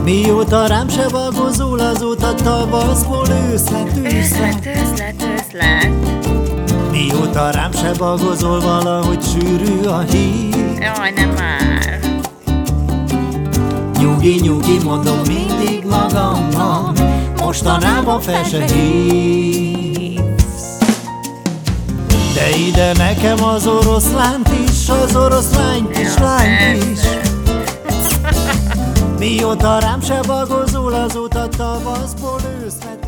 Mióta rám se vagozol, azóta tavaszból ősz lett, ősz lett. Őszlet. Mióta rám se vagozol, valahogy sűrű a hív. Jaj, nem már. Nyugi, nyugi, mondom mindig magamban, mostanában fel se hívsz. De ide nekem az oroszlánt is, az oroszlányt is, lányt is. Mióta rám se vagozol, azóta tavaszból ősz lett.